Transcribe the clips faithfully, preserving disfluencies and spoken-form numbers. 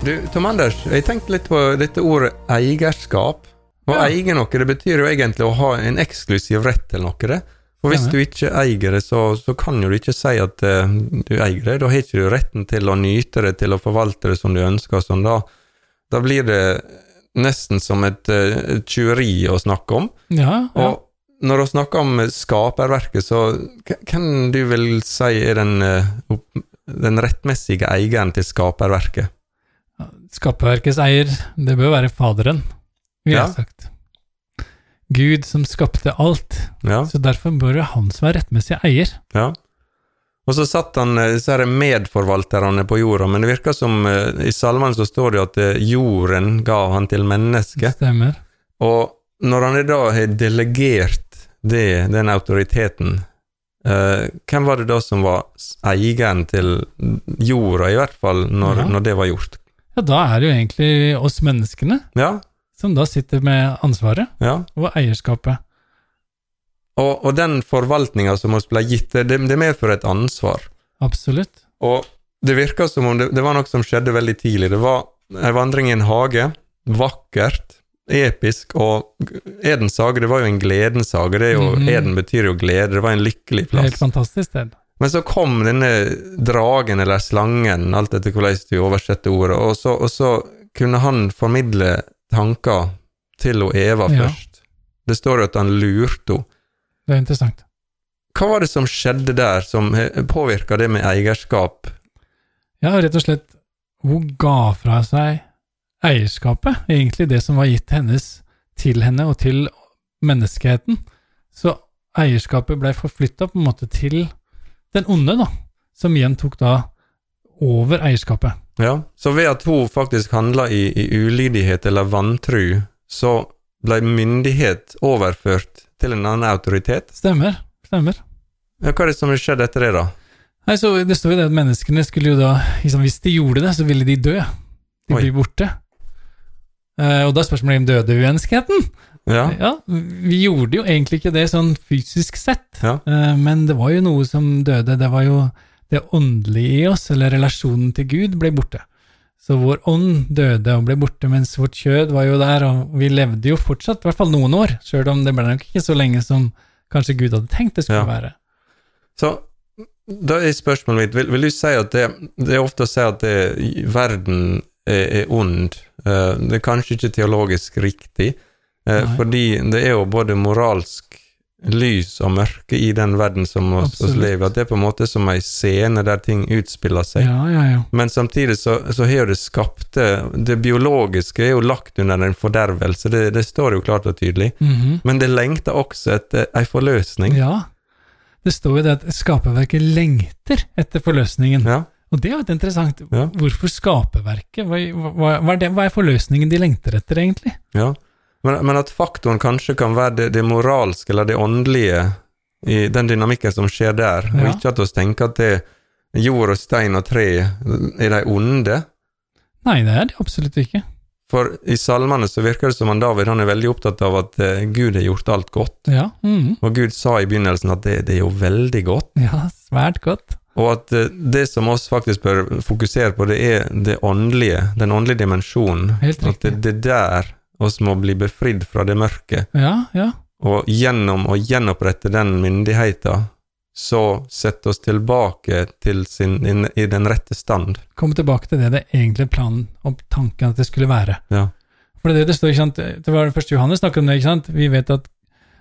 Du, Tom Anders, jeg tenkte litt på dette ordet eierskap. Å ja. Eie noe, det betyr jo egentlig å ha en eksklusiv rett til noe, det. For hvis ja, du ikke eier det, så, så kan jo du ikke si at uh, du eier det. Da har ikke du retten til å nyte det, til å forvalte det som du ønsker. Sånn. Da, da blir det nesten som et uh, tjuveri å snakke om. Ja, ja. Og når du snakker om skaperverket, så kan du vel si er den, uh, den rettmessige eieren til skaperverket? Skaperverkets eier, det bør være faderen, vil jeg ja. sagt. Gud som skapte alt, ja. så derfor bør han som er rettmessig eier. Ja. Og så satt han, så er det medforvalterne på jorda, men det virker som, i salmen så står det at jorden gav han til mennesket. Stemmer. Og når han da har delegert det, den autoriteten, eh, hvem var det da som var eieren til jorda, i hvert fall når, ja. når det var gjort? Ja, da er det jo egentlig oss menneskene ja. som da sitter med ansvaret ja. og eierskapet. Og, og den forvaltningen som oss ble gitt, det, det medfører et ansvar. Absolutt. Og det virker som om det, det var noe som skjedde veldig tidlig. Det var en vandring i en hage, vakkert, episk, og Edens hage, det var jo en gledens hage. Det er jo, mm-hmm. Eden betyr jo glede, det var en lykkelig plass. Helt fantastisk sted. Men så kom denne dragen eller slangen, alt etter hvordan du oversetter ordet, og så, og så kunne han formidle tanker til å Eva ja. først. Det står jo at han lurte henne. Det er interessant. Hva var det som skjedde der som påvirket det med eierskap? Ja, rett og slett, hun ga fra seg eierskapet, egentlig det som var gitt hennes til henne og til menneskeheten. Så eierskapet ble forflyttet på en måte til den onde da, som igjen tok da over eierskapet. Ja, så ved at hun faktisk handlet i, i ulydighet eller vantru, så ble myndighet overført til en annen autoritet. Stemmer, stemmer. Ja, hva er det som skjedde etter det da? Nei, så det står jo det at menneskene skulle jo da, liksom, hvis de gjorde det, så ville de dø. De blir borte. Uh, og da spørsmålet om døde uenskheten. Ja. ja, vi gjorde jo egentlig ikke det sånn fysisk sett, ja. uh, men det var jo noe som døde, det var jo det åndelige i oss, eller relasjonen til Gud ble borte. Så vår ånd døde og ble borte, mens vårt kjød var jo der, og vi levde jo fortsatt, i hvert fall noen år, selv om det ble nok ikke så lenge som kanskje Gud hadde tenkt det skulle ja. være. Så da er spørsmålet mitt, vil, vil du si at det, det er ofte å si at det, verden er, er ond, uh, det er kanskje ikke teologisk riktig, uh, fordi det er jo både moralsk lys og mørke i den verden som oss, oss lever, at det er på en måte som en scene der ting utspiller seg. Ja, ja, ja. Men samtidig så, så har det skapte, det biologiske er jo lagt under en fordervelse, det, det står jo klart og tydelig, mm-hmm. men det lengter også etter en forløsning. Ja, det står jo det at skaperverket lengter etter forløsningen. Ja. Og det er jo et interessant, ja. Hvorfor skaperverket? Hva, hva, hva, er det, hva er forløsningen de lengter etter egentlig? Ja, men, men at faktoren kanskje kan være det, det moralske eller det åndelige i den dynamikken som skjer der, ja. Og ikke at vi tenker at det jord og stein og tre er de onde. Nei, det er det absolutt ikke. For i salmene så virker det som han David, han er veldig opptatt av at uh, Gud har gjort alt godt. Ja. Mm. Og Gud sa i begynnelsen at det, det er jo veldig godt. Ja, svært godt. Og at uh, det som oss faktisk bør fokusere på, det er det åndelige, den åndelige dimensjonen. Helt riktig. At det, det der oss må bli befridd fra det mørke. Ja, ja. Og gjennom å gjenopprette den myndigheten, så sette oss tilbake til sin, in, i den rette stand. Komme tilbake til det det egentlig planen og tanken at det skulle være. Ja. For det, det står, ikke sant, det var det første Johannes snakket om det, ikke sant? Vi vet at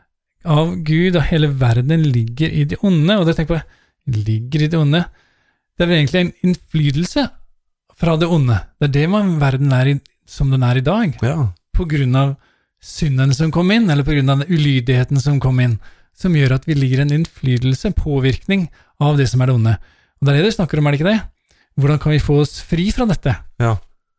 av Gud og hele verden ligger i det onde, og det tenker jeg på, ligger i det onde. Det er egentlig en innflytelse fra det onde. Det er det man, verden er i, som den er i dag. Ja. På grunn av synden som kom inn, eller på grunn av den ulydigheten som kom inn, som gjør at vi ligger en innflytelse, påvirkning av det som er det onde. Og det er det du snakker om, er det ikke det? Hvordan kan vi få oss fri fra dette? Ja.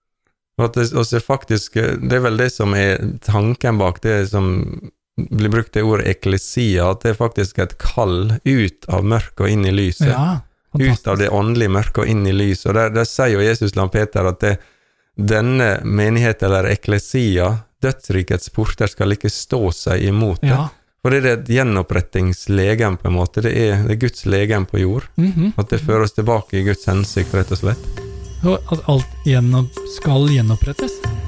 Og at det, også faktisk, det er vel det som er tanken bak det som blir brukt det ordet eklesia, at det er faktisk et kall ut av mørket og inn i lyset. Ja, ut av det åndelige mørket og inn i lyset. Og der, der sier jo Jesus til Peter at det, denne menighet eller eklesia, dødsrikets porter skal ikke stå seg imot det. Ja. For det er et gjenopprettingslegen på en måte, det er, det er Guds legen på jord, mm-hmm. at det fører oss tilbake i Guds hensikt, rett og slett. Og at alt gjennom, skal gjenopprettes.